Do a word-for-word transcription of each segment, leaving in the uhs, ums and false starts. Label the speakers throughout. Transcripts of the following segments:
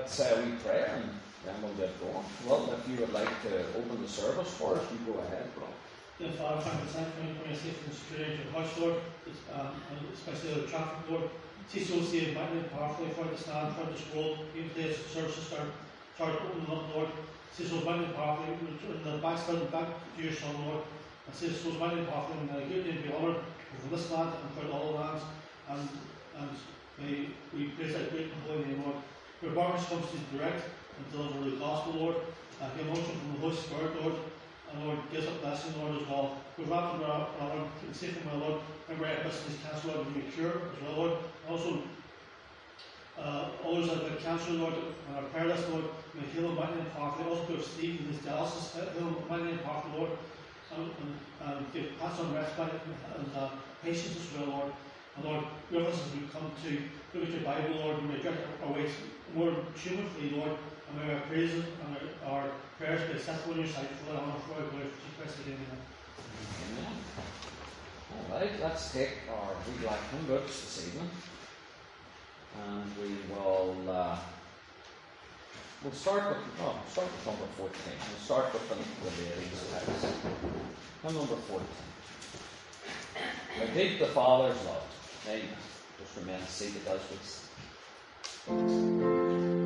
Speaker 1: let's say a wee prayer and then we'll get going. Well, if you would like to open the service for us, you go ahead, bro.
Speaker 2: Dear Father, thank you, thank you for your safety and security of your house, Lord, um, and especially the traffic, Lord. See so safe, mighty and powerfully for the stand, for this world, even today's services start, start opening up, Lord. See so mighty and powerfully in the backsliding back to your Son, Lord. And see so mighty and powerfully in the good name be honoured over this land and for all lands. And, and may we praise that great and holy name, Lord. Your barners comes to direct and deliver the gospel, Lord. Uh, give motion from the Holy Spirit, Lord. And Lord, give us a blessing, Lord, as well. We've wrapped around, Lord, and safe from my Lord. Remember, I bless these cancer, Lord, and be cured as well, Lord. Also, uh, all those that have cancer, Lord, and our prayer list, Lord, may heal them mighty and powerfully. Also, give Steve and his dialysis, heal them mighty and powerfully, Lord. And, and, and give pass on respite and uh, patience as well, Lord. And Lord, give us as we come to look at your Bible, Lord, and may direct our ways more humanly, Lord. And may our praises and our, our prayers be acceptable in your sight for the honor for our glory for Jesus Christ again.
Speaker 1: Amen. Alright, let's take our wee black hymn books this evening. And we will uh, we'll start with oh, we'll start with number fourteen. We'll start with the, the ladies' text. Hymn number fourteen. How deep the Father's love. Amen. Just remain seated as we sing.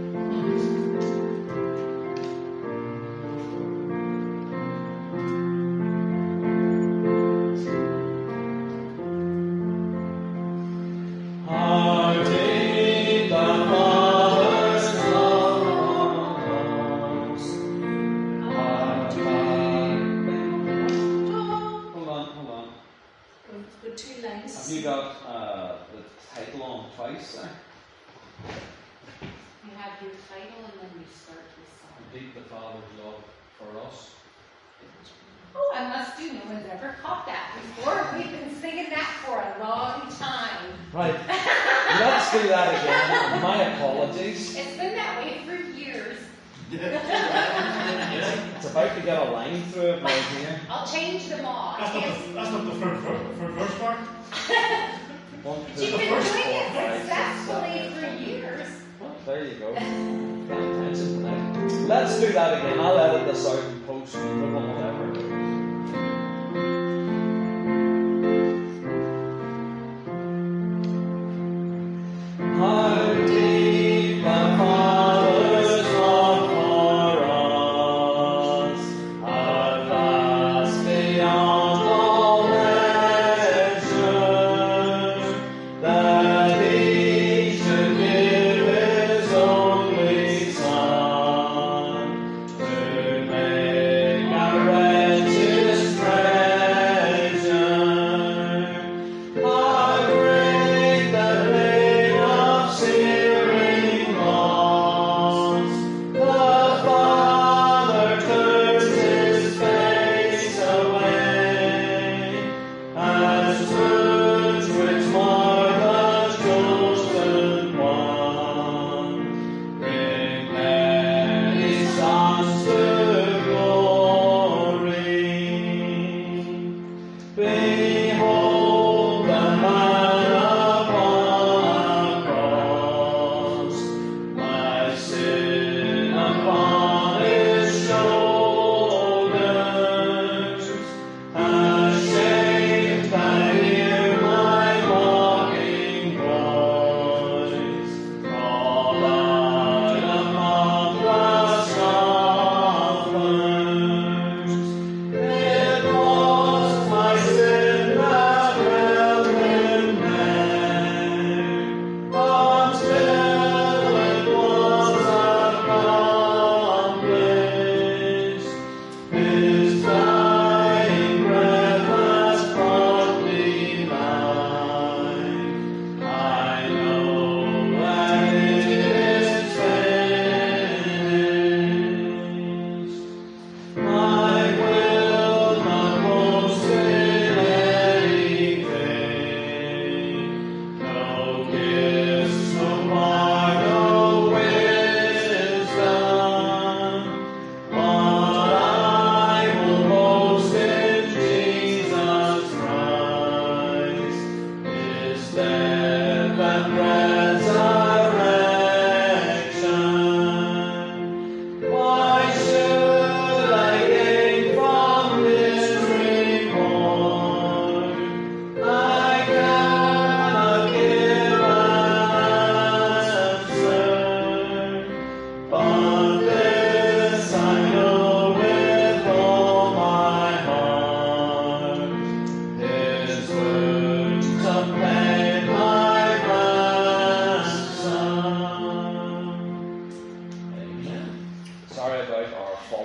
Speaker 1: Let's do that again. I'll edit this out and post and put on whatever.
Speaker 3: Red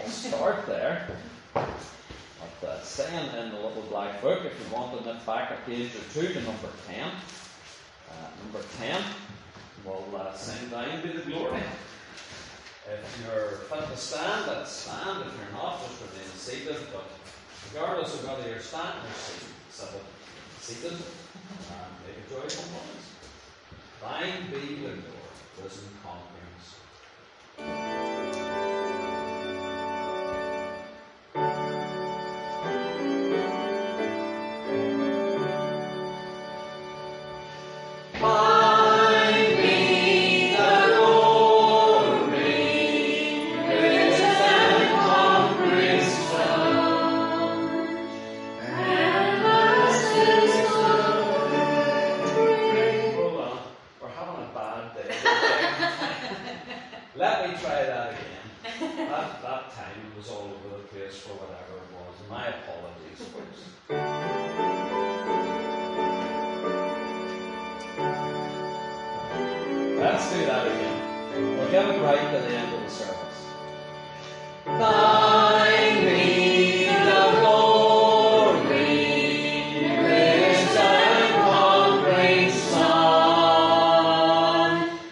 Speaker 1: start there. But uh, saying in the little black book, if you want to nip back a page or two to number ten, uh, number ten will uh, sing Thine be the glory. If you're fit to stand, then stand. If you're not, just remain seated. But regardless of whether you're standing or seated, seated and make a joyful noise. Thine be the glory, risen conquerors. Let me try that again. That, that time was all over the place for whatever it was. My apologies, folks. Let's do that again. We'll get it right to the end of the service. Thine be the glory, risen conquering Son.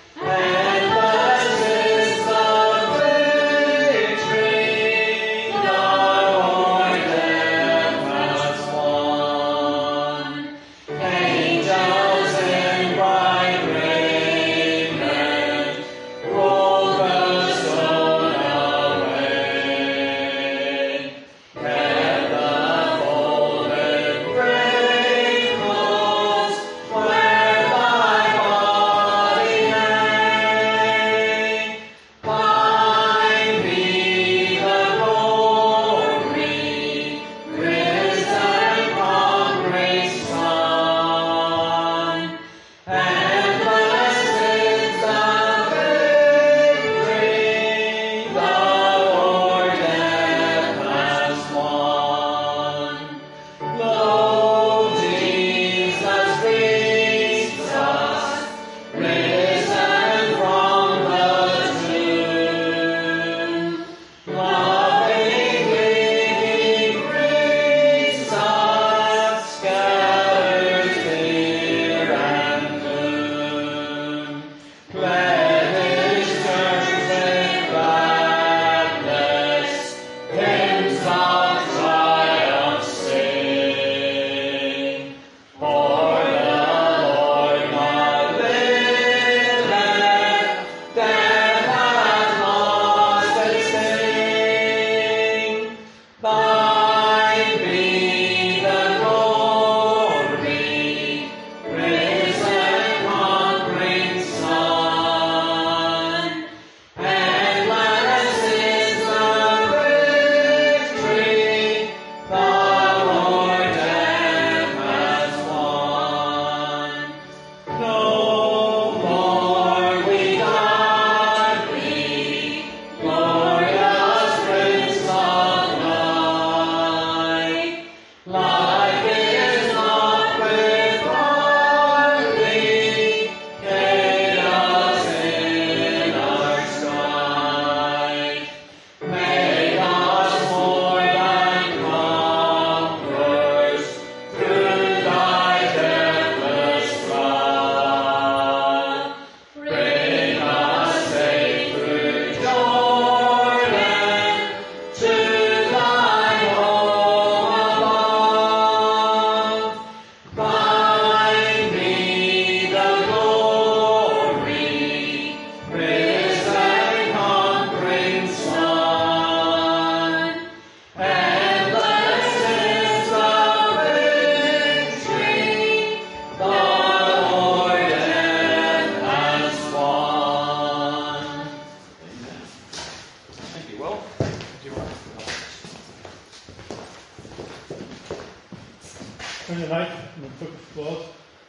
Speaker 2: Turn your light from the book of God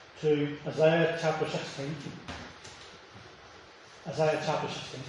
Speaker 2: to Isaiah chapter sixteen. Isaiah chapter sixteen.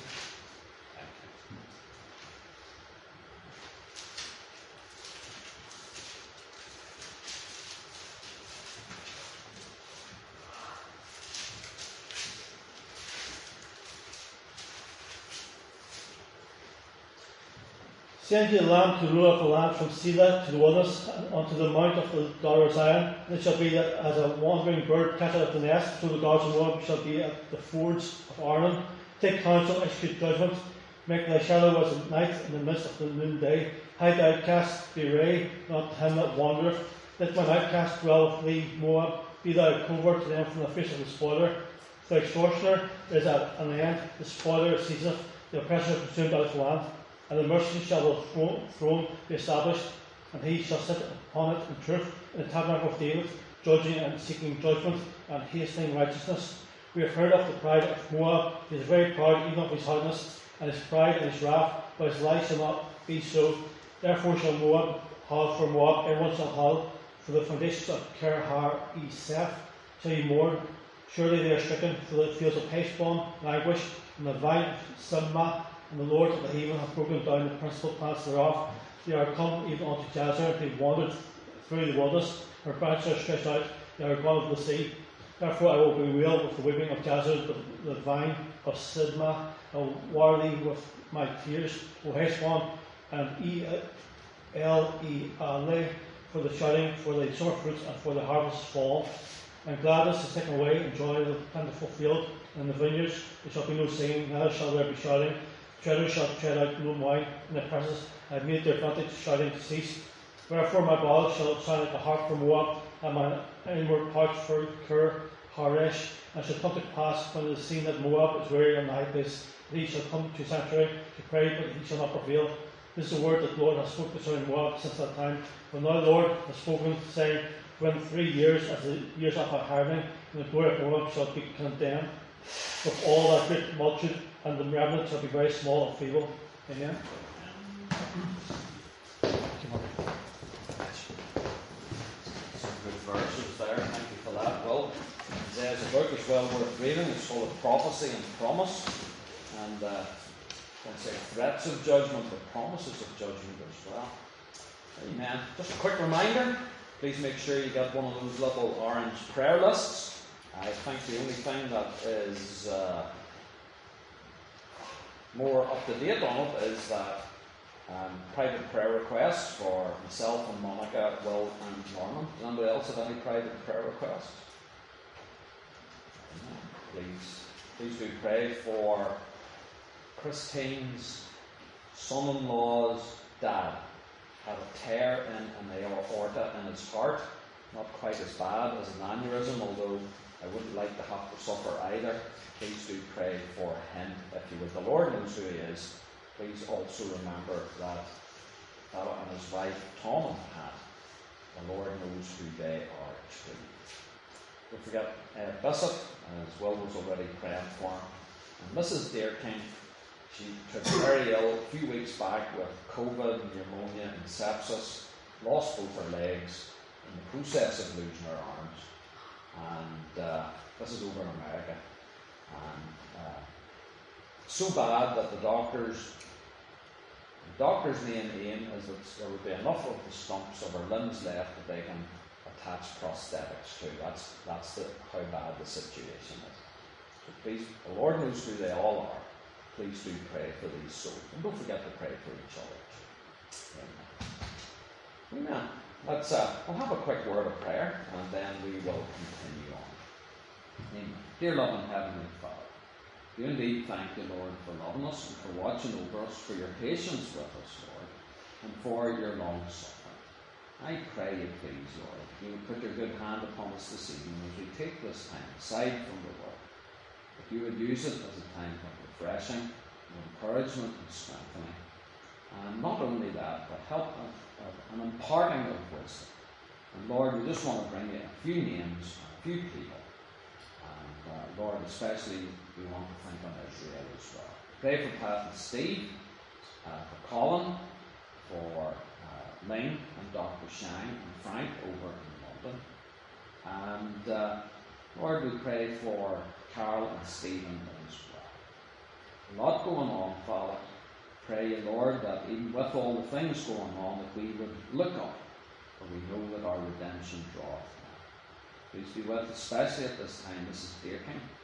Speaker 2: Send ye the lamb to rule of the land from Selah to the wilderness, and unto the mount of the daughter of Zion. And it shall be that as a wandering bird catcheth at the nest, so the gods of Moab shall be at the fords of Arnon. Take counsel, execute judgment. Make thy shadow as a night in the midst of the noonday. Hide thy outcast, be ray, not him that wandereth. Let mine outcast dwell with thee, Moab. Be thou a covert to them from the face of the spoiler. The extortioner is at an end, the spoiler ceaseth, the oppressor is consumed out of the land. And the mercy shall the throne be established, and he shall sit upon it in truth, in the tabernacle of David, judging and seeking judgment, and hastening righteousness. We have heard of the pride of Moab. He is very proud, even of his hardness, and his pride and his wrath, but his life shall not be so. Therefore shall Moab howl for Moab, everyone shall howl for the foundations of Ker Har-Eseth. Shall ye mourn? Surely they are stricken, for the fields of Heshbon languish, and the vine of Simma, and the lords of the haven have broken down the principal plants thereof. They are come even unto Jazer, they wandered through the wilderness, her branches are stretched out, they are gone over the sea. Therefore I will bewail with the weeping of Jazer, the, the vine of Sidma, and war thee with my tears, O Heshbon, and E L E Ale, for the shouting, for the summer fruits, and for the harvest fall. And gladness is taken away, and joy of the plentiful field, and in the vineyards there shall be no singing, neither shall there be shouting. Treaders shall tread out no wine in their presence. I have made their advantage shouting to cease. Wherefore my bowels shall sound like the harp for Moab, and my inward pouch for Ker Haresh. And it shall come to pass, when it is seen that Moab is weary on the high place, that he shall come to sanctuary to pray, but he shall not prevail. This is the word that the Lord has spoken concerning Moab since that time. For now the Lord has spoken, saying, when three years, as the years of our hardening, and the glory of Moab shall be condemned, with all that great multitude, and the remnant shall be very small and feeble. Amen.
Speaker 1: Some good verses there. Thank you for that. Well, Isaiah's a book is well worth reading. It's full of prophecy and promise, and uh, I won't say threats of judgment, but promises of judgment as well. Amen. Just a quick reminder. Please make sure you get one of those little orange prayer lists. I think the only thing that is uh, more up to date on it is that um, private prayer requests for myself and Monica, Will and Norman. Does anybody else have any private prayer requests? Please, please do pray for Christine's son-in-law's dad. Had a tear in an aorta in his heart, not quite as bad as an aneurysm, although I wouldn't like to have to suffer either. Please do pray for him if you would. The Lord knows who he is. Please also remember that Bella and his wife Tom had. The Lord knows who they are too. Don't forget uh, Bishop, as Will was already praying for him. And Missus Deerking, she took very ill a few weeks back with COVID, pneumonia and sepsis, lost both her legs, in the process of losing her arms. And uh, this is over in America. And uh, so bad that the doctors, the doctor's main aim is that there would be enough of the stumps of her limbs left that they can attach prosthetics to. That's, that's the, how bad the situation is. So please, the Lord knows who they all are. Please do pray for these souls. And don't forget to pray for each other. Amen. Amen. Let's, uh, we'll have a quick word of prayer, and then we will continue on. Amen. Dear loving Heavenly Father, we indeed thank you, Lord, for loving us and for watching over us, for your patience with us, Lord, and for your long suffering. I pray you, please, Lord, you would put your good hand upon us this evening as we take this time aside from the work, that you would use it as a time of refreshing, and encouragement and strengthening. And not only that, but help of, of an imparting of wisdom. And Lord, we just want to bring you a few names, a few people. And uh, Lord, especially we want to think on Israel as well. Pray for Pat and Steve, uh, for Colin, for uh, Ling and Doctor Shine and Frank over in London. And uh, Lord, we pray for Carol and Stephen as well. A lot going on, Father. Pray you, Lord, that even with all the things going on, that we would look up, for we know that our redemption draweth nigh. Please be with us, especially at this time, Missus Deerking.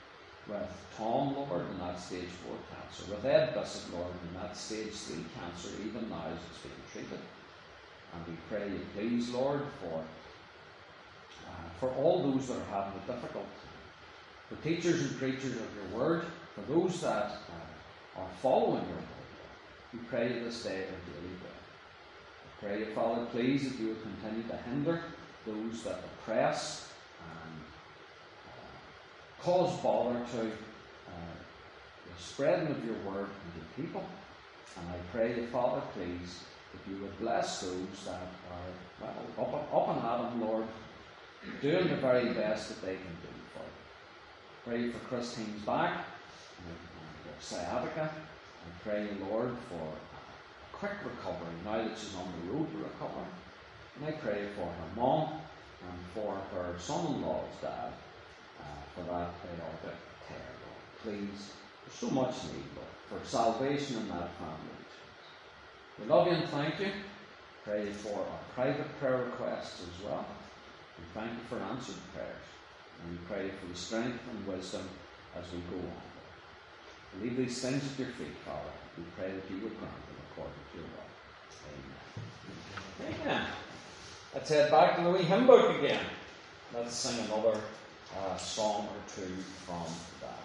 Speaker 1: with Tom, Lord, in that stage four cancer, with Ed Bissett, Lord, in that stage three cancer, even now as it's being treated. And we pray you, please, Lord, for uh, for all those that are having it difficult, for teachers and preachers of your word, for those that uh, are following your word, we pray you this day our daily bread. We pray you, Father, please, that you will continue to hinder those that oppress and uh, cause bother to uh, the spreading of your word to the people. And I pray you, Father, please, that you would bless those that are, well, up, up and at them, Lord, doing the very best that they can do for you. Pray for Christine's back and, and their sciatica. And pray you, Lord, for a quick recovery now that she's on the road to recovery. And I pray for her mom and for her son-in-law's dad, uh, for that aortic tear, Lord. Please, there's so much need, Lord, for salvation in that family. We love you and thank you. Pray for our private prayer requests as well. We thank you for answered prayers. And we pray for the strength and wisdom as we go on. We leave these things at your feet, Father. We pray that you would grant them according to your will. Amen. Amen. Let's head back to the wee hymn book again. Let's sing another uh, song or two from that.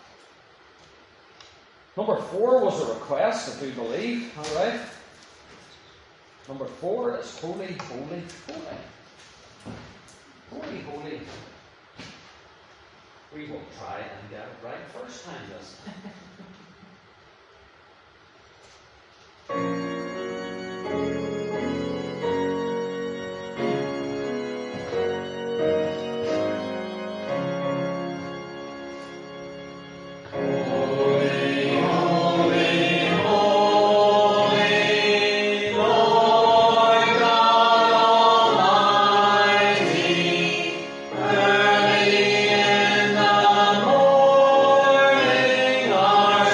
Speaker 1: Number four was a request, I do believe. All right. Number four is Holy, Holy, Holy. Holy, Holy. We will try and get it right first time this time.
Speaker 3: Early in the morning, our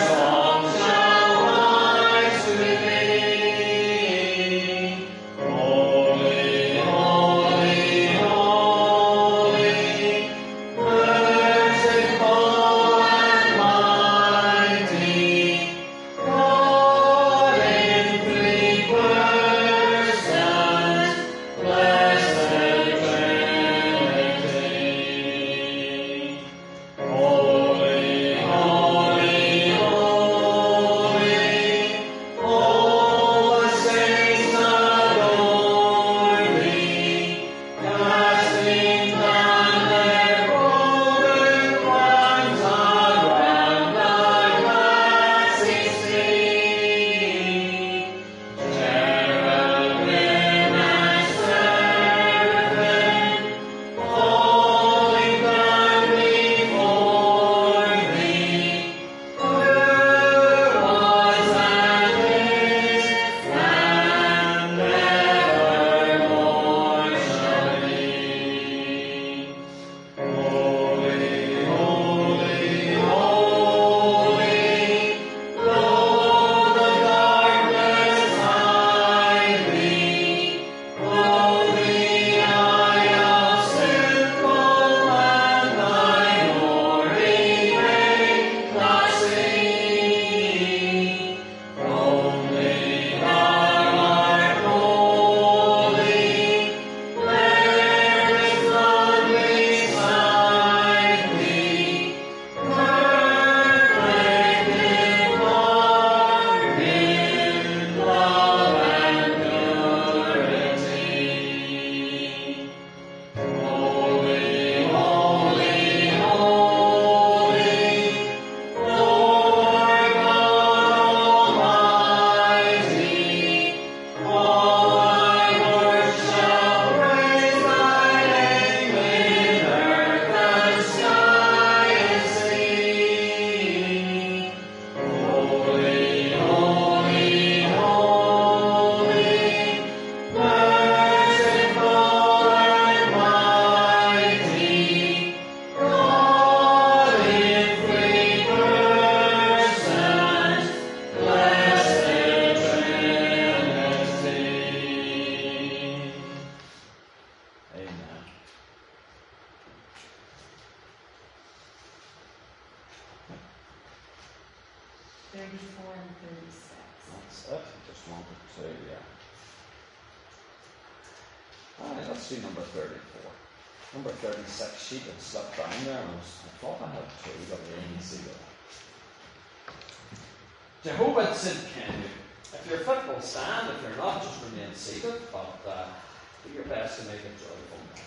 Speaker 3: thirty-four and thirty-six.
Speaker 1: That's it. I just wanted to, yeah. Alright, let's do number thirty-four. Number thirty-six, she had slipped down there, and I, was, I thought I had two, but I didn't see that. Jehovah Tzidkenu. If you're fit, will stand. If you're not, just remain seated, but uh, do your best to make it joyful nights.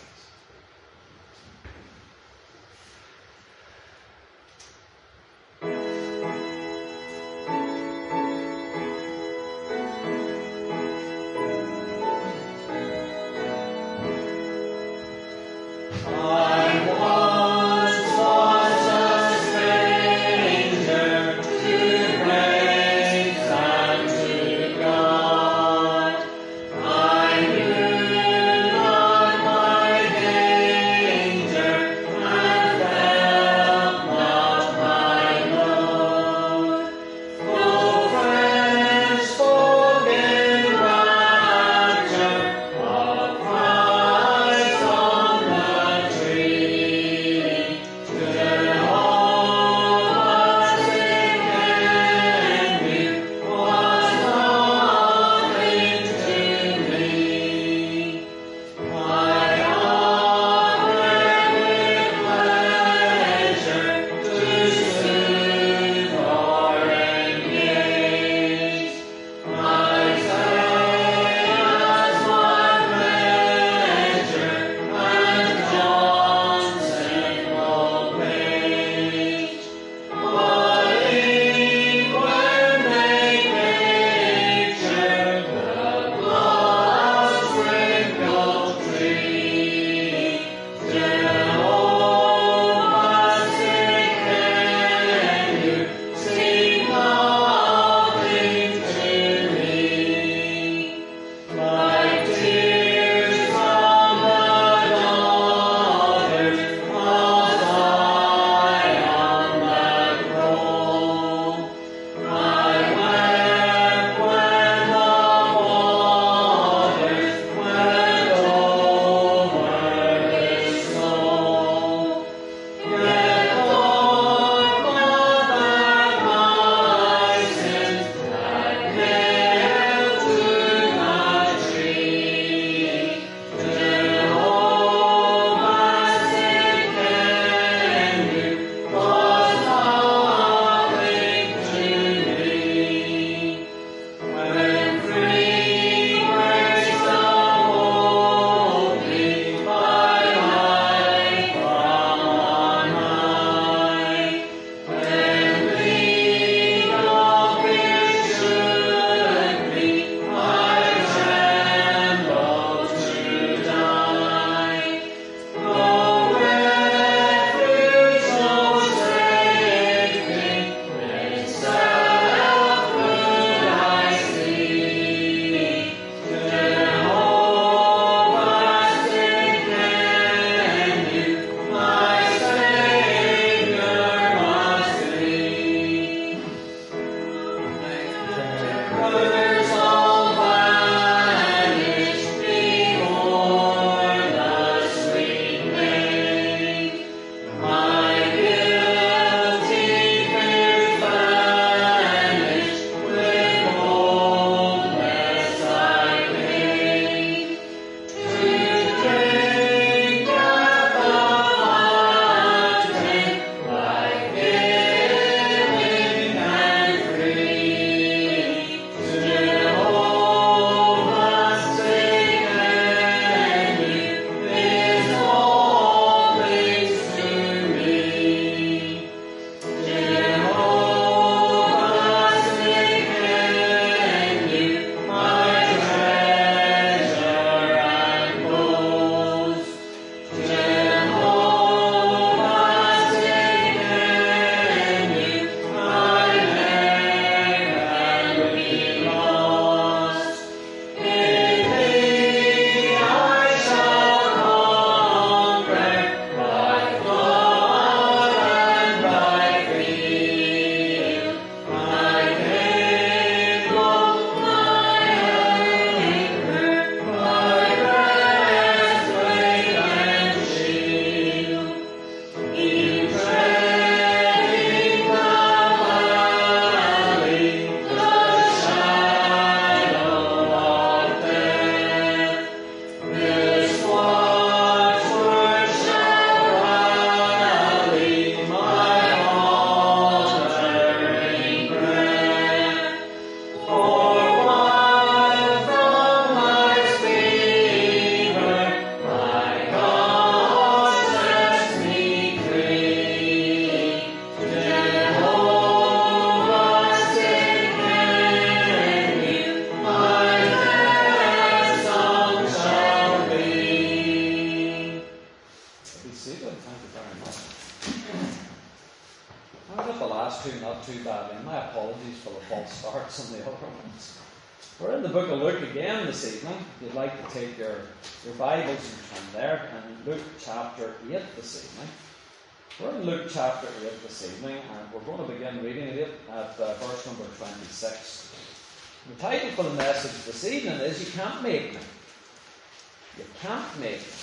Speaker 1: full of false starts and the other ones. We're in the book of Luke again this evening. If you'd like to take your, your Bibles and turn there, and Luke chapter eight this evening. We're in Luke chapter eight this evening, and we're going to begin reading it at uh, verse number twenty-six. The title for the message this evening is You Can't Make Me. You Can't Make Me.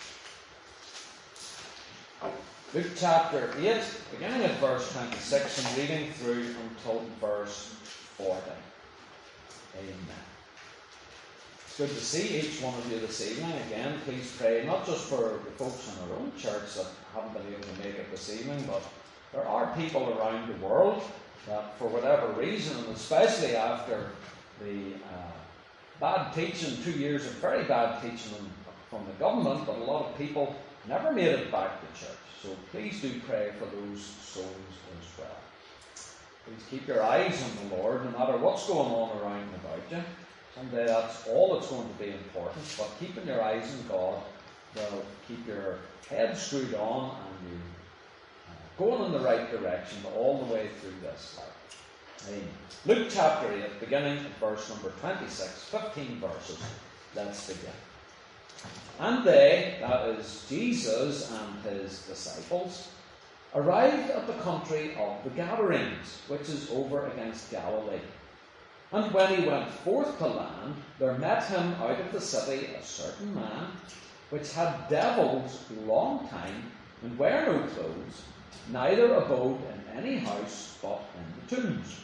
Speaker 1: Luke chapter eight, beginning at verse twenty-six and reading through until verse forty. Amen. It's good to see each one of you this evening. Again, please pray not just for the folks in our own church that haven't been able to make it this evening, but there are people around the world that, for whatever reason, and especially after the uh, bad teaching, two years of very bad teaching from the government, but a lot of people never made it back to church. So please do pray for those souls as well. Please keep your eyes on the Lord, no matter what's going on around and about you. Someday that's all that's going to be important, but keeping your eyes on God will keep your head screwed on and you uh, going in the right direction all the way through this life. Amen. Luke chapter eight, beginning at verse number twenty-six, fifteen verses. Let's begin. And they, that is Jesus and his disciples, arrived at the country of the Gadarenes, which is over against Galilee. And when he went forth to land, there met him out of the city a certain man, which had devils long time, and wear no clothes, neither abode in any house but in the tombs.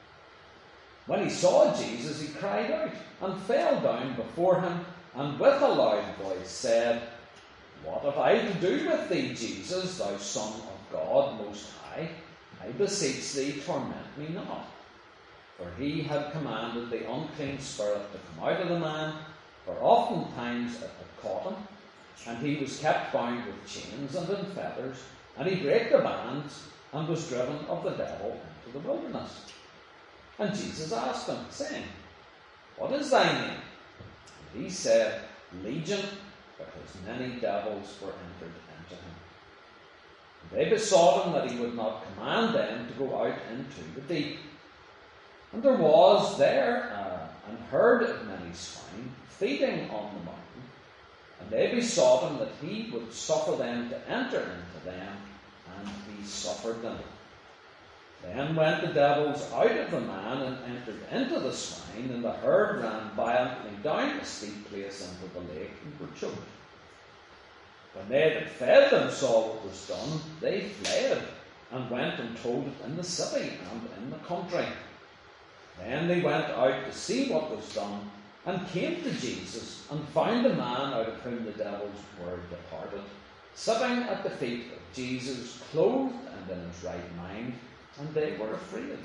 Speaker 1: When he saw Jesus, he cried out, and fell down before him, and with a loud voice said, What have I to do with thee, Jesus, thou Son of God Most High? I beseech thee, torment me not. For he had commanded the unclean spirit to come out of the man, for oftentimes it had caught him, and he was kept bound with chains and in fetters, and he brake the bands, and was driven of the devil into the wilderness. And Jesus asked him, saying, What is thy name? And he said, Legion, because many devils were entered into him. And they besought him that he would not command them to go out into the deep. And there was there uh, an herd of many swine feeding on the mountain, and they besought him that he would suffer them to enter into them, and he suffered them. Then went the devils out of the man and entered into the swine, and the herd ran violently down a steep place into the lake and were choked. When they that fed them saw what was done, they fled, and went and told it in the city and in the country. Then they went out to see what was done, and came to Jesus, and found the man out of whom the devils were departed, sitting at the feet of Jesus, clothed and in his right mind, and they were afraid.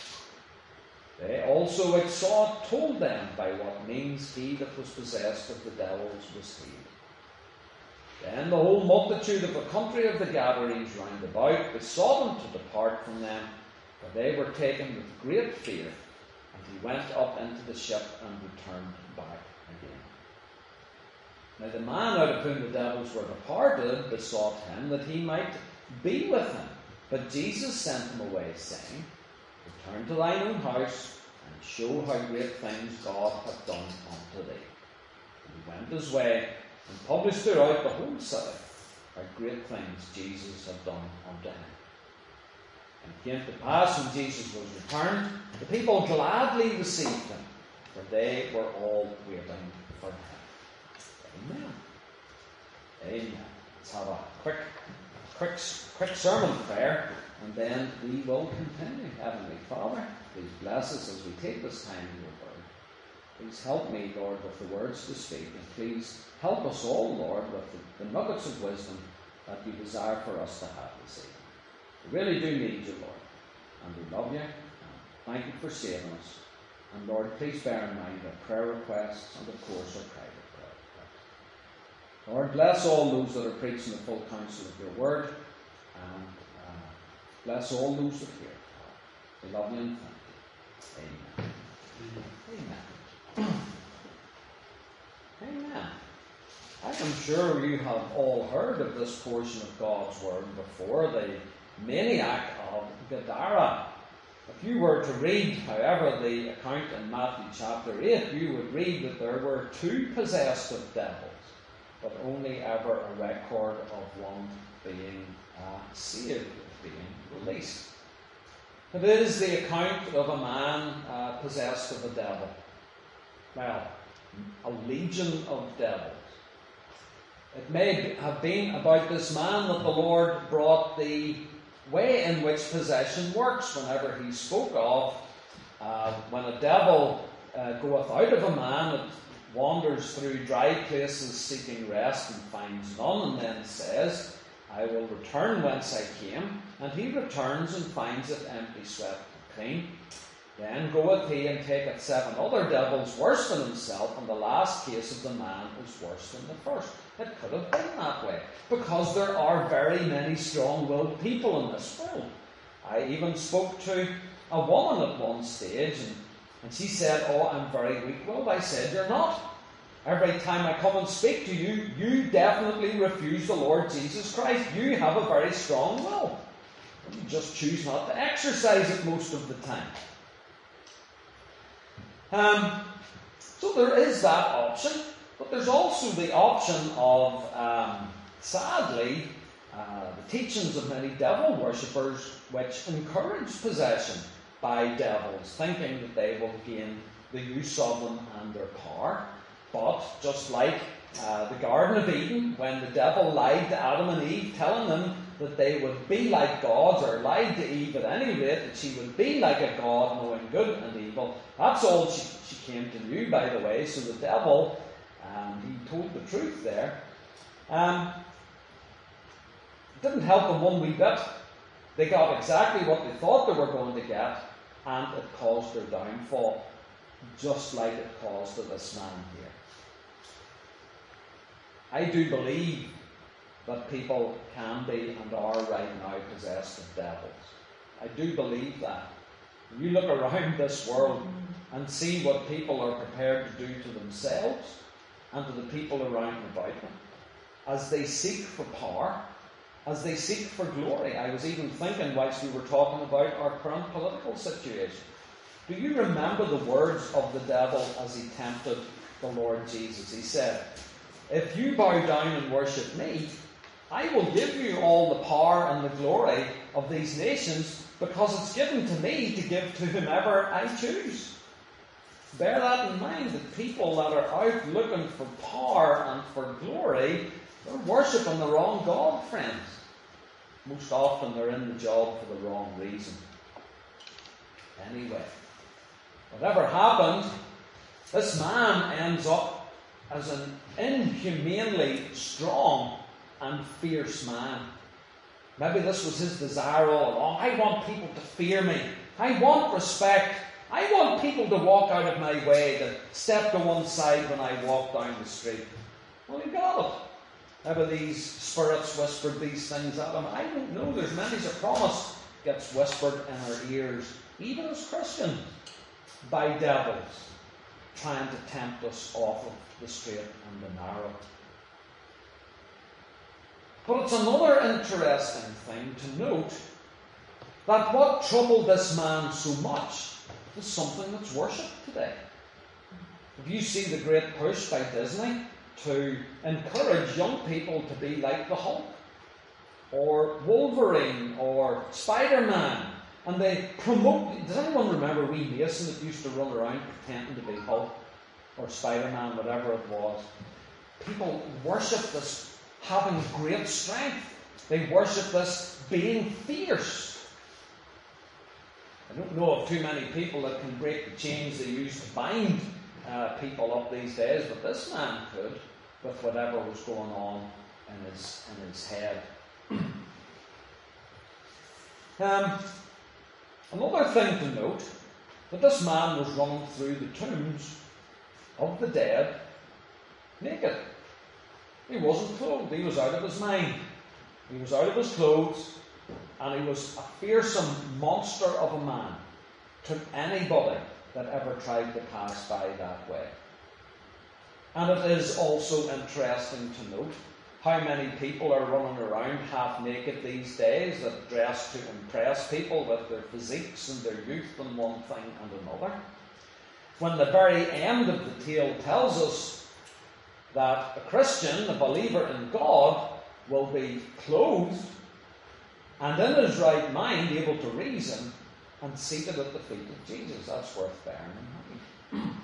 Speaker 1: They also which saw it told them by what means he that was possessed of the devils was healed. Then the whole multitude of the country of the Gadarenes round about besought him to depart from them, for they were taken with great fear. And he went up into the ship and returned back again. Now the man out of whom the devils were departed besought him that he might be with him. But Jesus sent him away, saying, Return to thine own house, and show how great things God hath done unto thee. And he went his way, and published throughout the whole city how great things Jesus had done unto him. And it came to pass, when Jesus was returned, the people gladly received him, for they were all waiting for him. Amen. Amen. Let's have a quick, quick, quick sermon prayer, and then we will continue. Heavenly Father, please bless us as we take this time in your word. Please help me, Lord, with the words to speak, and please help us all, Lord, with the, the nuggets of wisdom that you desire for us to have this evening. We really do need you, Lord, and we love you, and thank you for saving us. And Lord, please bear in mind our prayer requests and, of course, our private prayer requests. Lord, bless all those that are preaching the full counsel of your word, and uh, bless all those that hear. We love you and thank you. Amen. Amen. Amen. I am sure you have all heard of this portion of God's word before, the maniac of Gadara. If you were to read, however, the account in Matthew chapter eight, you would read that there were two possessed of devils, but only ever a record of one being uh, saved, being released. It is the account of a man uh, possessed of a devil. Well, a legion of devils. It may have been about this man that the Lord brought the way in which possession works whenever he spoke of uh, when a devil uh, goeth out of a man, it wanders through dry places seeking rest and finds none, and then says, I will return whence I came, and he returns and finds it empty, swept, and clean. Then goeth he and taketh seven other devils worse than himself, and the last case of the man is worse than the first. It could have been that way, because there are very many strong-willed people in this world. I even spoke to a woman at one stage, and, and she said, oh, I'm very weak-willed. I said, you're not. Every time I come and speak to you, you definitely refuse the Lord Jesus Christ. You have a very strong will. You just choose not to exercise it most of the time. Um, so there is that option, but there's also the option of, um, sadly, uh, the teachings of many devil worshippers which encourage possession by devils, thinking that they will gain the use of them and their power. But just like uh, the Garden of Eden, when the devil lied to Adam and Eve, telling them that they would be like gods, or lied to Eve at any rate, that she would be like a god, knowing good and evil. That's all she, she came to know, by the way. So the devil, um, he told the truth there. Um, it didn't help them one wee bit. They got exactly what they thought they were going to get, and it caused their downfall, just like it caused to this man here. I do believe that people can be and are right now possessed of devils. I do believe that. When you look around this world and see what people are prepared to do to themselves and to the people around about them, as they seek for power, as they seek for glory. I was even thinking whilst we were talking about our current political situation. Do you remember the words of the devil as he tempted the Lord Jesus? He said, if you bow down and worship me, I will give you all the power and the glory of these nations, because it's given to me to give to whomever I choose. Bear that in mind, that people that are out looking for power and for glory, they're worshipping the wrong God, friends. Most often they're in the job for the wrong reason. Anyway, whatever happened, this man ends up as an inhumanely strong and fierce man. Maybe this was his desire all along. I want people to fear me. I want respect. I want people to walk out of my way, to step to one side when I walk down the street. Well, he got it. Maybe these spirits whispered these things at him. I don't know. There's many's a promise gets whispered in our ears, even as Christians, by devils trying to tempt us off of the straight and the narrow. But it's another interesting thing to note that what troubled this man so much is something that's worshipped today. If you see the great push by Disney to encourage young people to be like the Hulk, or Wolverine, or Spider-Man, and they promote... Does anyone remember wee Mason that used to run around pretending to be Hulk, or Spider-Man, whatever it was? People worship this having great strength. They worship this being fierce. I don't know of too many people that can break the chains they use to bind uh, people up these days, but this man could, with whatever was going on in his, in his head. um, another thing to note, that this man was running through the tombs of the dead naked. He wasn't clothed. He was out of his mind. He was out of his clothes, and he was a fearsome monster of a man. Took anybody that ever tried to pass by that way. And it is also interesting to note how many people are running around half naked these days that dress to impress people with their physiques and their youth and one thing and another. When the very end of the tale tells us that a Christian, a believer in God, will be clothed and in his right mind able to reason and seated at the feet of Jesus. That's worth bearing in mind.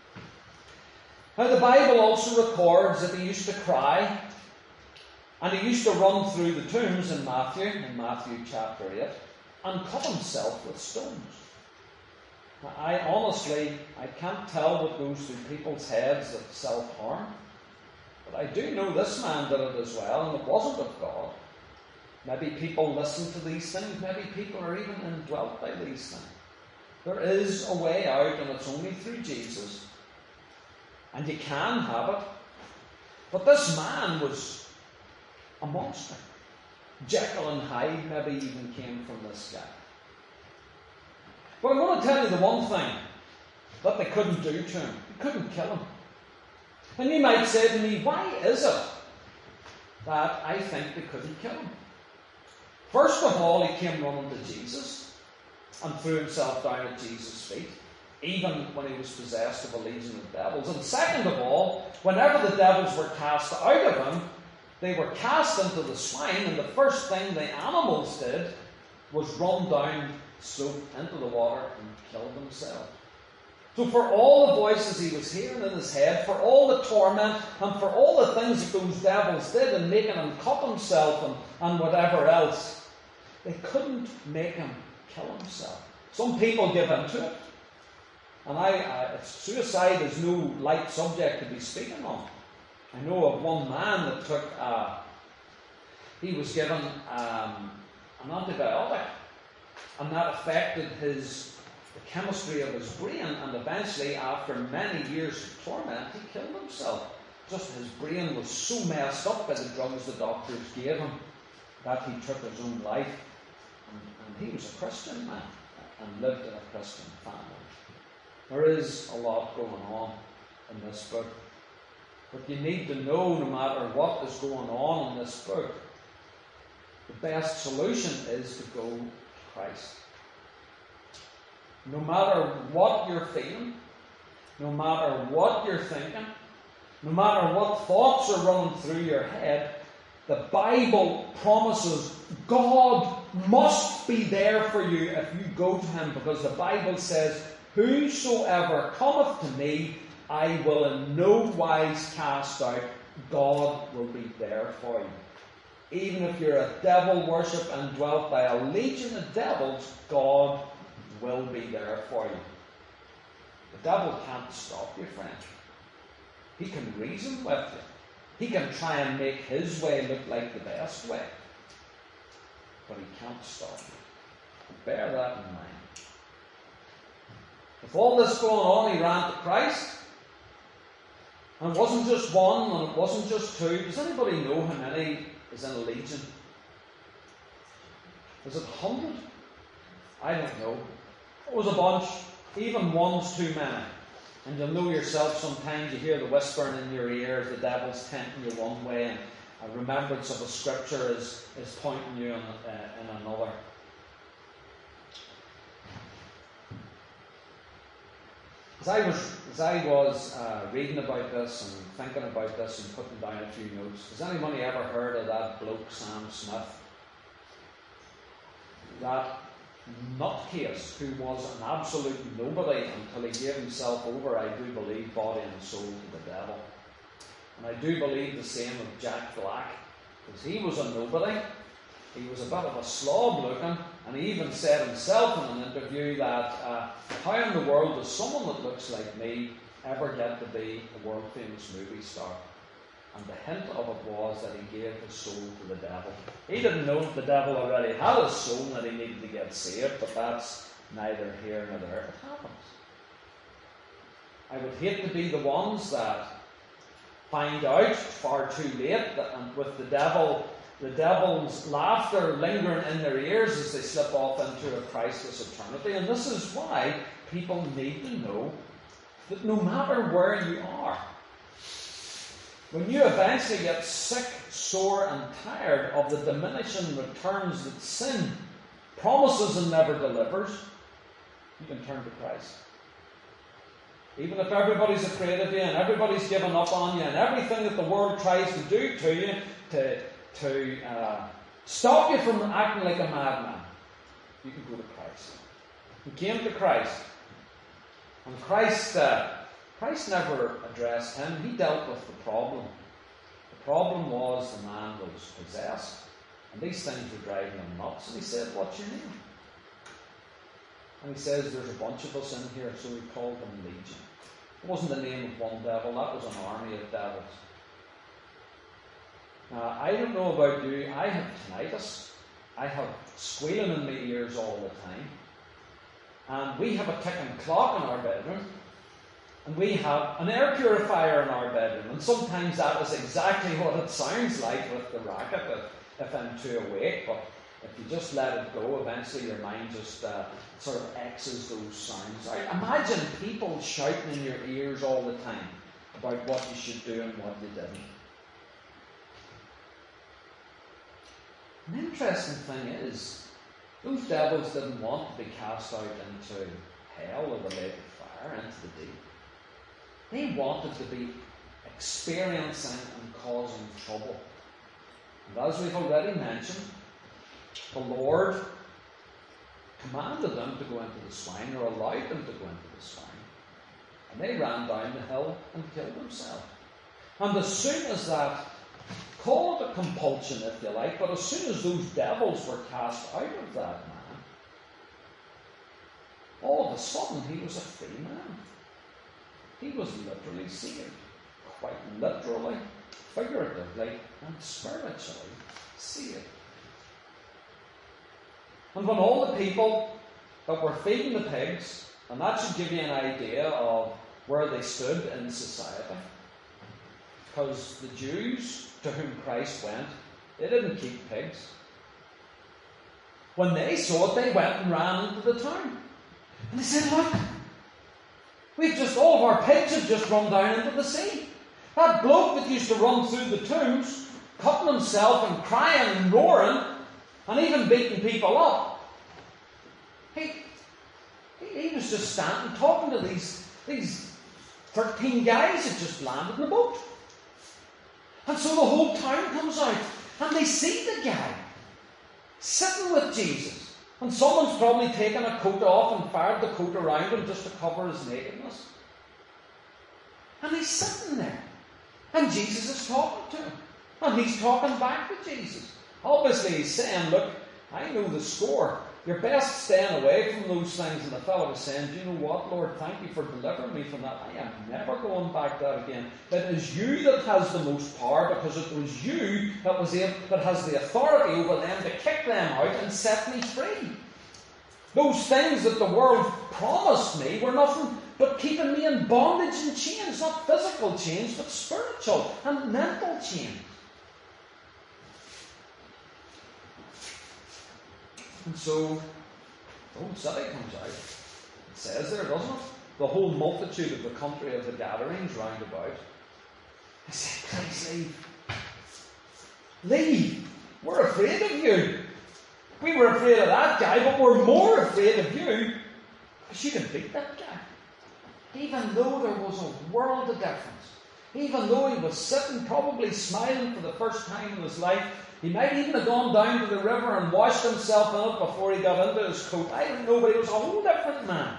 Speaker 1: Now the Bible also records that he used to cry and he used to run through the tombs in Matthew, in Matthew chapter eight, and cut himself with stones. Now, I honestly, I can't tell what goes through people's heads of self-harm, but I do know this man did it as well, and it wasn't of God. Maybe people listen to these things, maybe people are even indwelt by these things. There is a way out, and it's only through Jesus. And you can have it. But this man was a monster. Jekyll and Hyde maybe even came from this guy. But I'm going to tell you the one thing that they couldn't do to him. They couldn't kill him. And you might say to me, why is it that I think they couldn't kill him? First of all, he came running to Jesus and threw himself down at Jesus' feet, even when he was possessed of a legion of devils. And second of all, whenever the devils were cast out of him, they were cast into the swine, and the first thing the animals did was run down slope into the water and kill themselves. So for all the voices he was hearing in his head, for all the torment, and for all the things that those devils did in making him cut himself and, and whatever else, they couldn't make him kill himself. Some people give in to it. And I, I, suicide is no light subject to be speaking on. I know of one man that took, uh, he was given um, an antibiotic, and that affected his, the chemistry of his brain, and eventually, after many years of torment, he killed himself. Just his brain was so messed up by the drugs the doctors gave him that he took his own life. And, and he was a Christian man and lived in a Christian family. There is a lot going on in this book. But you need to know, no matter what is going on in this book, the best solution is to go to Christ. No matter what you're feeling, no matter what you're thinking, no matter what thoughts are running through your head, the Bible promises God must be there for you if you go to Him, because the Bible says, whosoever cometh to me, I will in no wise cast out. God will be there for you. Even if you're a devil worship and dwelt by a legion of devils, God will be there for you. The devil can't stop you, friend. He can reason with you. He can try and make his way look like the best way. But he can't stop you. Bear that in mind. With all this going on, he ran to Christ. And it wasn't just one, and it wasn't just two. Does anybody know how many is in a legion? Is it a hundred? I don't know. It was a bunch. Even one's too many. And you'll know yourself, sometimes you hear the whispering in your ear as the devil's tempting you one way, and a remembrance of a scripture is, is pointing you in, uh, in another. As I was, as I was uh, reading about this and thinking about this and putting down a few notes, has anybody ever heard of that bloke Sam Smith? That nutcase who was an absolute nobody until he gave himself over, I do believe, body and soul to the devil. And I do believe the same of Jack Black, because he was a nobody. He was a bit of a slob looking, and he even said himself in an interview that uh, how in the world does someone that looks like me ever get to be a world famous movie star? And the hint of it was that he gave his soul to the devil. He didn't know if the devil already had his soul and that he needed to get saved, but that's neither here nor there. It happens. I would hate to be the ones that find out far too late that, and with the devil, the devil's laughter lingering in their ears as they slip off into a Christless eternity. And this is why people need to know that no matter where you are, when you eventually get sick, sore, and tired of the diminishing returns that sin promises and never delivers, you can turn to Christ. Even if everybody's afraid of you and everybody's given up on you and everything that the world tries to do to you to, to uh, stop you from acting like a madman, you can go to Christ. He came to Christ. And Christ, uh, Christ never addressed him. He dealt with the problem. The problem was the man was possessed. And these things were driving him nuts. And he said, "What's your name?" And he says, "There's a bunch of us in here," so he called them Legion. It wasn't the name of one devil, that was an army of devils. Now, I don't know about you, I have tinnitus. I have squealing in my ears all the time. And we have a ticking clock in our bedroom. And we have an air purifier in our bedroom. And sometimes that is exactly what it sounds like with the racket if, if I'm too awake. But if you just let it go, eventually your mind just uh, sort of X's those sounds out. Imagine people shouting in your ears all the time about what you should do and what you didn't. An interesting thing is, those devils didn't want to be cast out into hell or the lake of fire, into the deep. They wanted to be experiencing and causing trouble. And as we've already mentioned, the Lord commanded them to go into the swine, or allowed them to go into the swine. And they ran down the hill and killed themselves. And as soon as that, call it a compulsion if you like, but as soon as those devils were cast out of that man, all of a sudden he was a free man. He was literally saved. Quite literally, figuratively, and spiritually saved. And when all the people that were feeding the pigs, and that should give you an idea of where they stood in society, because the Jews to whom Christ went, they didn't keep pigs. When they saw it, they went and ran into the town. And they said, "Look, we've just, all of our pigs have just run down into the sea. That bloke that used to run through the tombs, cutting himself and crying and roaring, and even beating people up, he, he, he was just standing talking to these, these thirteen guys that just landed in the boat." And so the whole town comes out, and they see the guy sitting with Jesus. And someone's probably taken a coat off and fired the coat around him just to cover his nakedness. And he's sitting there. And Jesus is talking to him. And he's talking back to Jesus. Obviously he's saying, "Look, I know the score. You're best staying away from those things." And the fellow was saying, "Do you know what, Lord? Thank you for delivering me from that. I am never going back that again. It is you that has the most power, because it was you that was able, that has the authority over them to kick them out and set me free. Those things that the world promised me were nothing but keeping me in bondage and chains, not physical chains, but spiritual and mental chains." And so, the whole city comes out. It says there, doesn't it? The whole multitude of the country of the Gadarenes round about. They said, "Please leave. Leave. We're afraid of you. We were afraid of that guy, but we're more afraid of you, because you can beat that guy." Even though there was a world of difference. Even though he was sitting, probably smiling for the first time in his life. He might even have gone down to the river and washed himself in it before he got into his coat. I don't know, but he was a whole different man.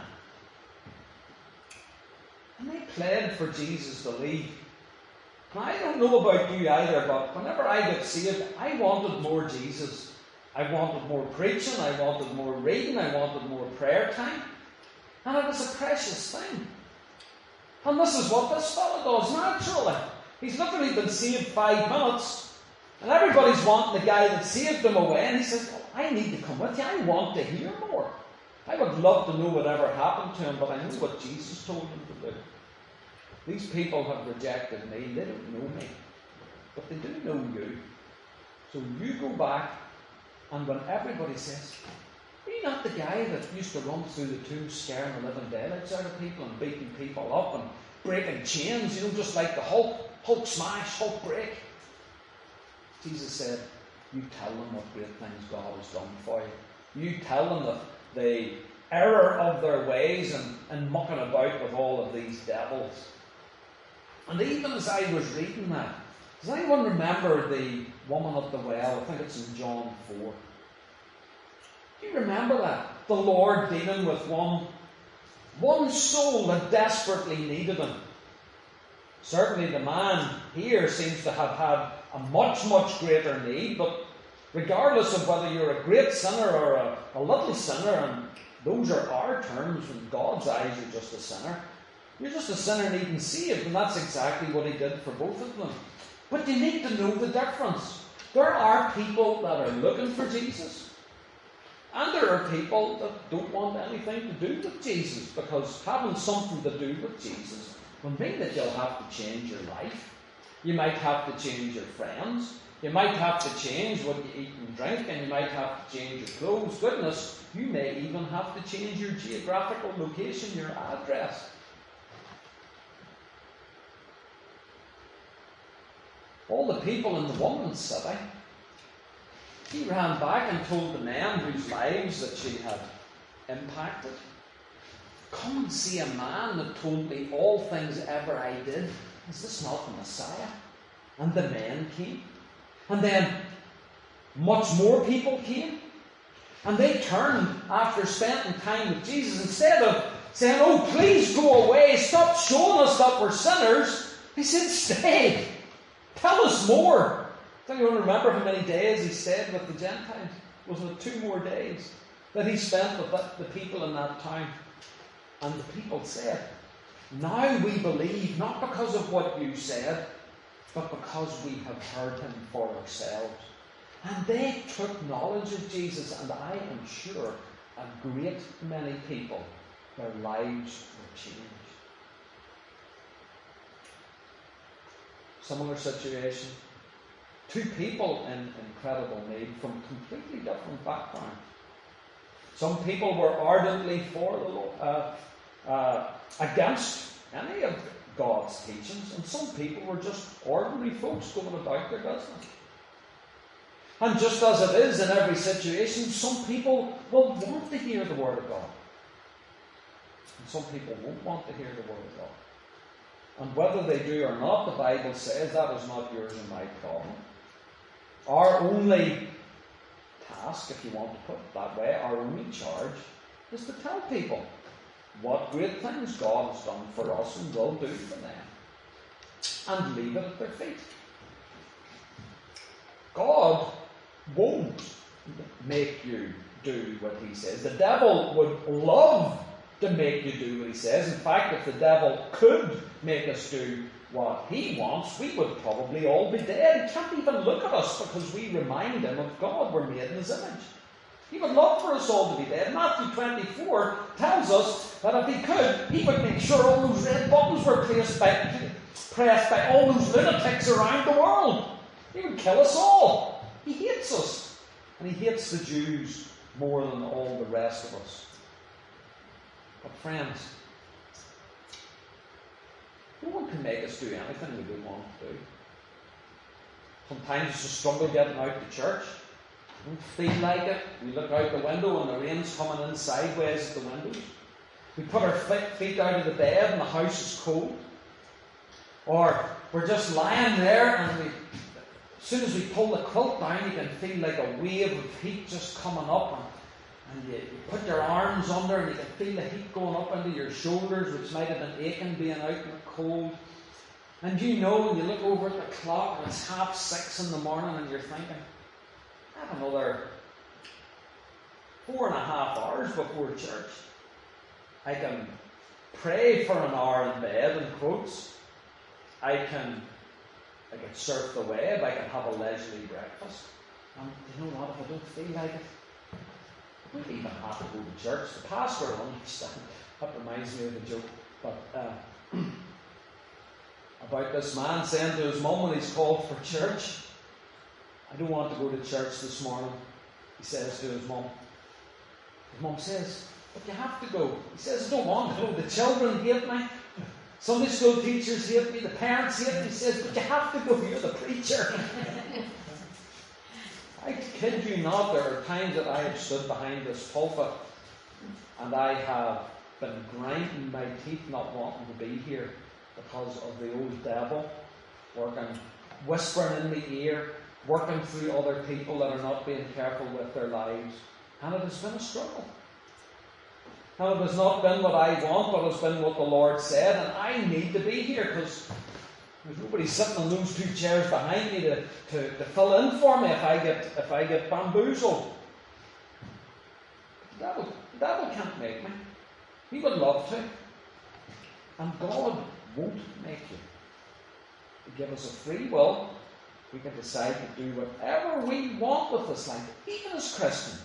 Speaker 1: And they pled for Jesus to leave. Now, I don't know about you either, but whenever I got saved, I wanted more Jesus. I wanted more preaching, I wanted more reading, I wanted more prayer time. And it was a precious thing. And this is what this fellow does naturally. He's literally been saved five minutes. And everybody's wanting the guy that saved them away. And he says, "Well, I need to come with you. I want to hear more. I would love to know whatever happened to him, but I know what Jesus told him to do. These people have rejected me. They don't know me. But they do know you. So you go back, and when everybody says, 'Are you not the guy that used to run through the tombs scaring the living daylights out of people and beating people up and breaking chains, you know, just like the Hulk?' Hulk smash, Hulk break. Jesus said, you tell them what great things God has done for you. You tell them the, the error of their ways and, and mucking about with all of these devils. And even as I was reading that, does anyone remember the woman at the well? I think it's in John four. Do you remember that? The Lord dealing with one, one soul that desperately needed him. Certainly the man here seems to have had a much, much greater need, but regardless of whether you're a great sinner or a, a little sinner, and those are our terms, in God's eyes you're just a sinner. You're just a sinner needing saved, and that's exactly what he did for both of them. But you need to know the difference. There are people that are looking for Jesus, and there are people that don't want anything to do with Jesus, because having something to do with Jesus will mean that you'll have to change your life. You might have to change your friends. You might have to change what you eat and drink, and you might have to change your clothes. Goodness, you may even have to change your geographical location, your address. All the people in the woman's city, she ran back and told the men whose lives that she had impacted, come and see a man that told me all things ever I did. Is this not the Messiah? And the men came. And then much more people came. And they turned after spending time with Jesus. Instead of saying, oh, please go away, stop showing us that we're sinners, he said, stay. Tell us more. Does anyone remember how many days he stayed with the Gentiles? Wasn't it two more days that he spent with the people in that town? And the people said, now we believe, not because of what you said, but because we have heard him for ourselves. And they took knowledge of Jesus, and I am sure a great many people, their lives were changed. Similar situation. Two people in incredible need from completely different backgrounds. Some people were ardently for the Lord, uh, uh, against any of God's teachings, and some people were just ordinary folks going about their business. And just as it is in every situation, some people will want to hear the Word of God, and some people won't want to hear the Word of God. And whether they do or not, the Bible says that is not yours and my problem. Our only task, if you want to put it that way, our only charge is to tell people what great things God has done for us and will do for them, and leave it at their feet. God won't make you do what he says. The devil would love to make you do what he says. In fact, if the devil could make us do what he wants, we would probably all be dead. He can't even look at us because we remind him of God. We're made in his image. He would love for us all to be dead. Matthew twenty-four tells us that if he could, he would make sure all those red buttons were pressed by, pressed by all those lunatics around the world. He would kill us all. He hates us. And he hates the Jews more than all the rest of us. But friends, no one can make us do anything we don't want to do. Sometimes it's a struggle getting out to church. We don't feel like it. We look out the window and the rain's coming in sideways at the windows. We put our feet out of the bed and the house is cold. Or we're just lying there and we, as soon as we pull the quilt down, you can feel like a wave of heat just coming up. And, and you, you put your arms under and you can feel the heat going up into your shoulders, which might have been aching being out in the cold. And you know, and you look over at the clock and it's half six in the morning and you're thinking, I have another four and a half hours before church. I can pray for an hour in bed, in quotes. I can, I can surf the web. I can have a leisurely breakfast. And you know what? If I don't feel like it, I don't even have to go to church. The pastor will understand. That reminds me of a joke. But uh, about this man saying to his mum when he's called for church, I don't want to go to church this morning, he says to his mum. His mum says, but you have to go. He says, I don't want to go. The children hate me. Sunday school teachers hate me, the parents hate me. He says, but you have to go, you're the preacher. I kid you not, there are times that I have stood behind this pulpit and I have been grinding my teeth not wanting to be here because of the old devil working, whispering in the ear, working through other people that are not being careful with their lives. And it has been a struggle. And it has not been what I want, but it has been what the Lord said. And I need to be here because there's nobody sitting on those two chairs behind me to, to, to fill in for me if I get if I get bamboozled. The devil, the devil can't make me. He would love to. And God won't make you. He give us a free will. We can decide to do whatever we want with this life, even as Christians.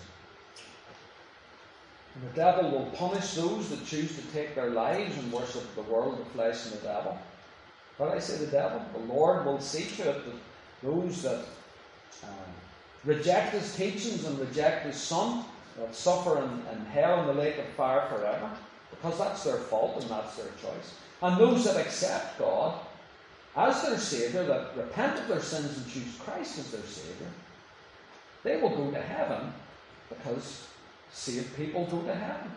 Speaker 1: And the devil will punish those that choose to take their lives and worship the world, the flesh, and the devil. But I say the devil, the Lord will see to it that those that uh, reject his teachings and reject his Son, that suffer in, in hell in the lake of fire forever, because that's their fault and that's their choice. And those that accept God as their Saviour, that repent of their sins and choose Christ as their Saviour, they will go to heaven because saved people go to heaven.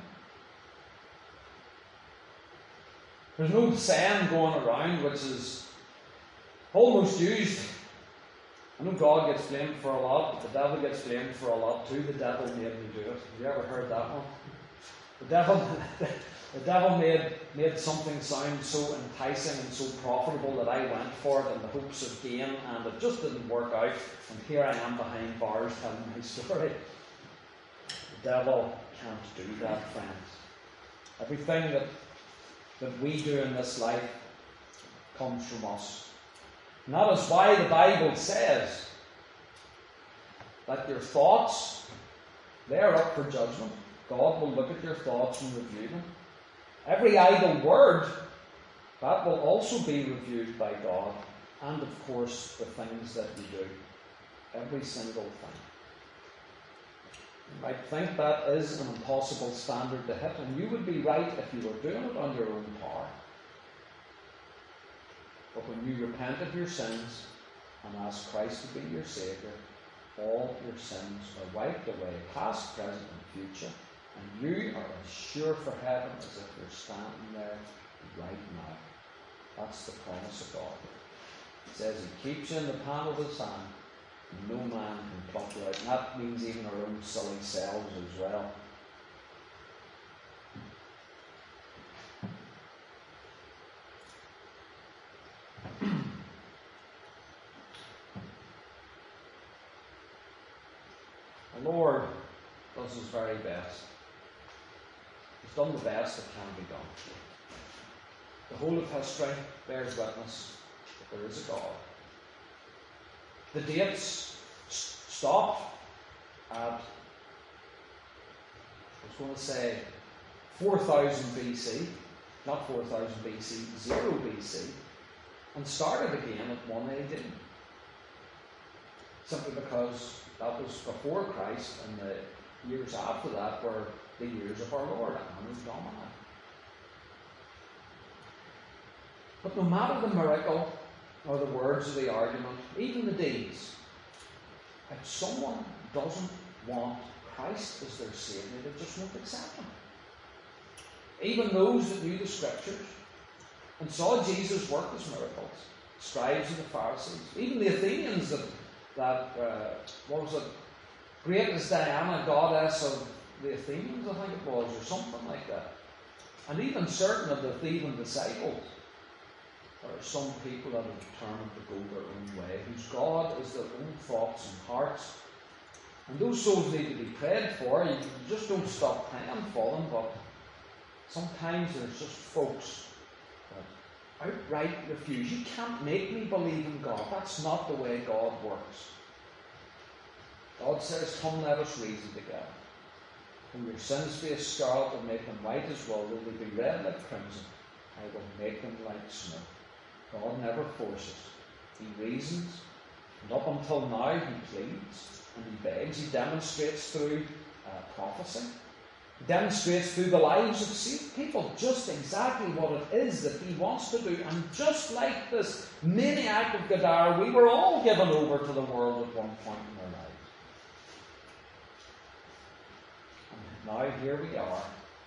Speaker 1: There's no saying going around which is almost used. I know God gets blamed for a lot, but the devil gets blamed for a lot too. The devil made me do it. Have you ever heard that one? The devil, the devil made, made something sound so enticing and so profitable that I went for it in the hopes of gain, and it just didn't work out. And here I am behind bars telling my story. The devil can't do that, friends. Everything that, that we do in this life comes from us. And that is why the Bible says that your thoughts, they're up for judgment. God will look at your thoughts and review them. Every idle word, that will also be reviewed by God. And of course, the things that you do. Every single thing. You might think that is an impossible standard to hit, and you would be right if you were doing it on your own power. But when you repent of your sins and ask Christ to be your Saviour, all your sins are wiped away, past, present, and future, and you are as sure for heaven as if you're standing there right now. That's the promise of God. It says He keeps you in the palm of His hand, and no man can pluck you out. And that means even our own silly selves as well. The Lord does His very best. He's done the best that can be done. The whole of history bears witness that there is a God. The dates stop at, I was going to say, four thousand B C, not four thousand B C, zero B C, and started again at one A D. Simply because that was before Christ, and the years after that were the years of our Lord, Anno Domini. But no matter the miracle or the words of the argument, even the deeds, if someone doesn't want Christ as their Saviour, they just won't accept Him. Even those that knew the Scriptures and saw Jesus work His miracles, scribes and the Pharisees, even the Athenians that, that uh, what was it, great is Diana, goddess of the Athenians, I think it was, or something like that. And even certain of the thieving disciples. There are some people that are determined to go their own way, whose God is their own thoughts and hearts. And those souls need to be prayed for. You just don't stop praying for them, but sometimes there's just folks that outright refuse. You can't make me believe in God. That's not the way God works. God says, come, let us reason together. When your sins be as scarlet, and make them white as wool, will they be red like crimson? I will make them like snow. God never forces. He reasons, and up until now He pleads and He begs. He demonstrates through uh, prophecy. demonstrates through the lives of saved people just exactly what it is that he wants to do. And just like this maniac of Gadara, we were all given over to the world at one point in our lives. And now here we are,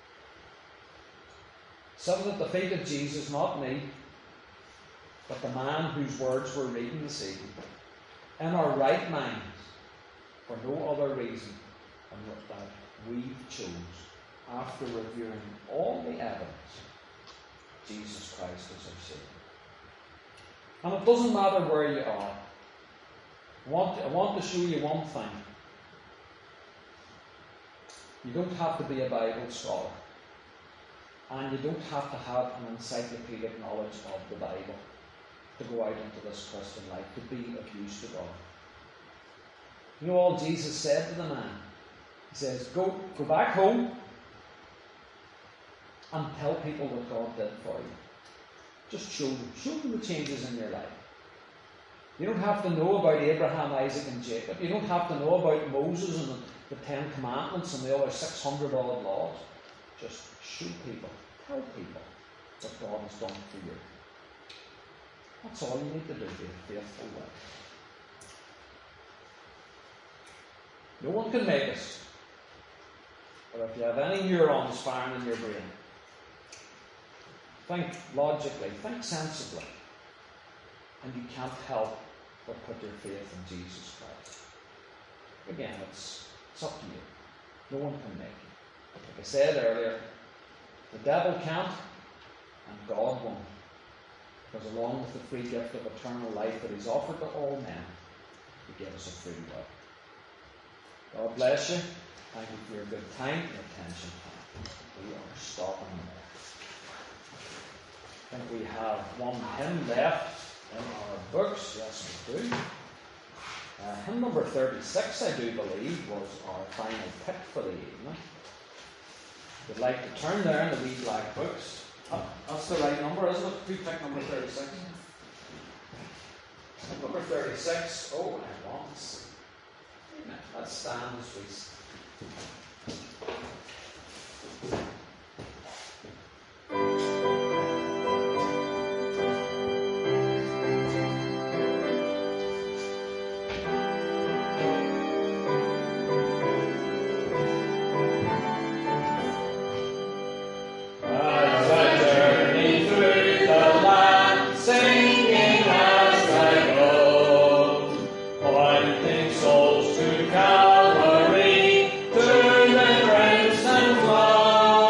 Speaker 1: sitting at the feet of Jesus, not me, but the man whose words we're reading this evening, in our right minds, for no other reason than that we chose, after reviewing all the evidence, Jesus Christ as our Saviour. And it doesn't matter where you are. I want, I want to show you one thing. You don't have to be a Bible scholar. And you don't have to have an encyclopedic knowledge of the Bible to go out into this Christian life, to be of use to God. You know all Jesus said to the man? He says, go, go back home and tell people what God did for you. Just show them. Show them the changes in your life. You don't have to know about Abraham, Isaac and Jacob. You don't have to know about Moses and the, the Ten Commandments and the other six hundred odd laws. Just show people. Tell people what God has done for you. That's all you need to do to be a faithful wife. No one can make us. But if you have any neurons firing in your brain, think logically, think sensibly, and you can't help but put your faith in Jesus Christ. Again, it's, it's up to you. No one can make you. Like I said earlier, the devil can't, and God won't. Because along with the free gift of eternal life that he's offered to all men, he gave us a free will. God bless you. Thank you for your good time and attention. We are stopping there. I think we have one hymn left in our books. Yes, we do. Uh, hymn number thirty-six, I do believe, was our final pick for the evening. If you'd like to turn there in the wee black books. Oh, that's the right number, isn't it? Who picked number thirty-six? Number thirty-six. Oh, I want to see. Let's stand as we
Speaker 3: Souls to Calvary, to the Prince and Lord.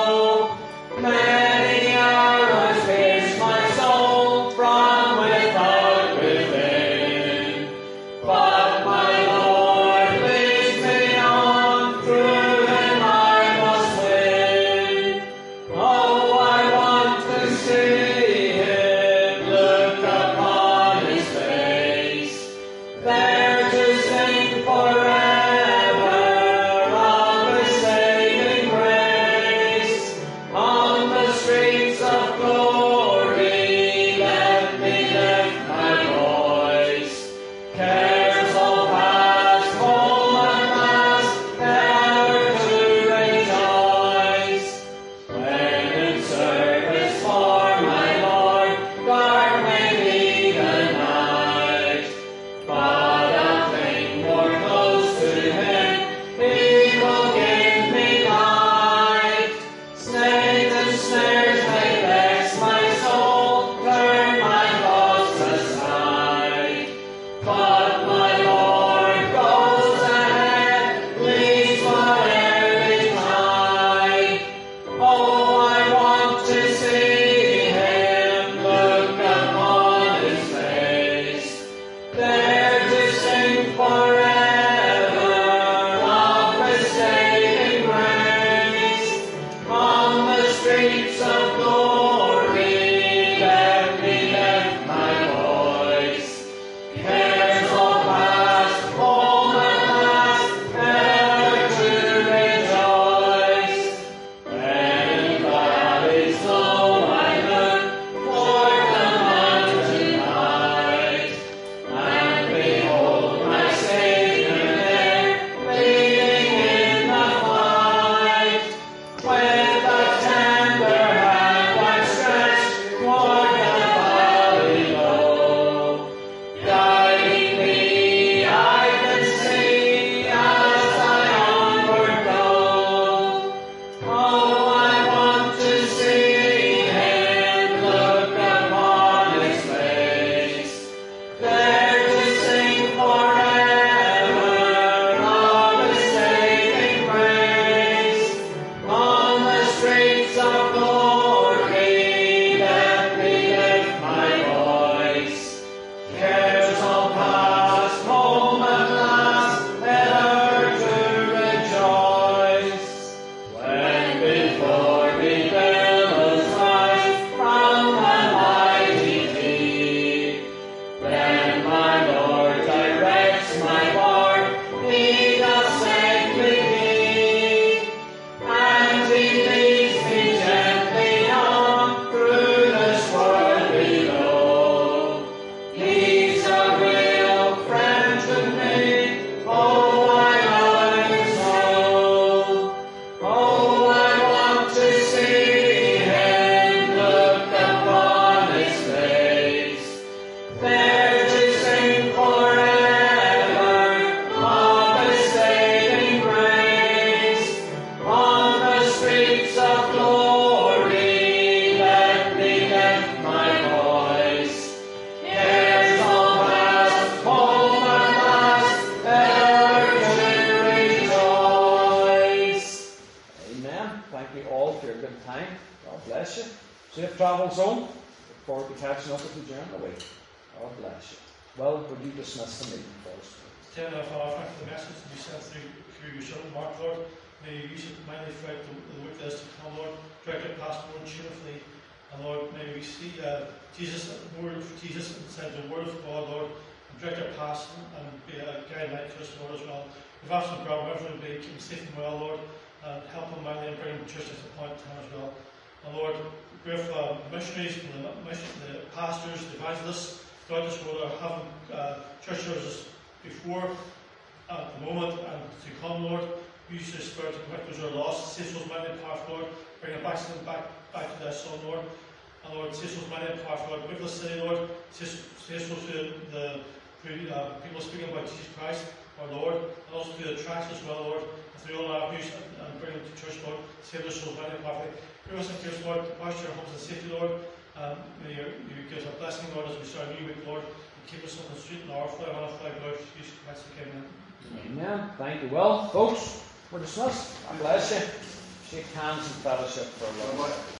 Speaker 1: travels home. Look forward to catching up with you during the week. God bless you. Well, would you dismiss the meeting for us?
Speaker 2: Ten of our thank for the message to be sent through, through your servant Mark, Lord. May you use it mightily throughout the, the week that is to come, Lord. Direct it past more cheerfully. And Lord, may we see uh, Jesus, the word of Jesus inside the word of God, Lord. And direct it past and be a guide light to us, Lord, as well. We've asked for God, wherever it be, keep him safe and well, Lord. And help him mightily and bring the church to the point of time as well. And Lord, pray for uh, missionaries, and the, mission, the pastors, the evangelists throughout this world are having uh, church services before, at the moment, and to come, Lord. Use your Spirit to convict those who are lost. Save souls mighty and powerful, Lord. Bring them back to them, back, back to their Son, Lord. And Lord, save souls mighty and powerful, Lord. With the city, Lord. Save souls to the, the uh, people speaking about Jesus Christ, our Lord. And also to the tracks as well, Lord. And through all avenues, and, and bring them to church, Lord. Save their souls mighty and powerfully. Bring us into Lord. Watch your homes and safety, Lord. Um, may you, you give us a blessing, Lord, as we start a new week, Lord. And keep us on the street and our flag on our flag, Lord. Jesus Christ, the King.
Speaker 1: Amen. Thank you. Well, folks, we're dismissed. God bless you. Shake hands and fellowship for a little while.